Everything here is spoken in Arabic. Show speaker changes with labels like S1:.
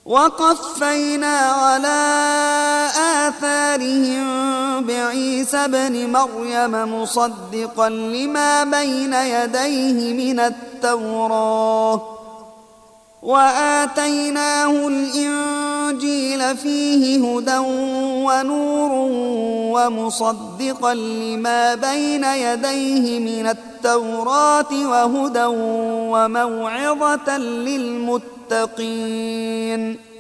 S1: وقفينا على آثارهم بعيسى ابن مريم مصدقا لما بين يديه من التوراة وآتيناه الإنجيل فيه هدى ونور ومصدقا لما بين يديه من التوراة وهدى وموعظة للمتقين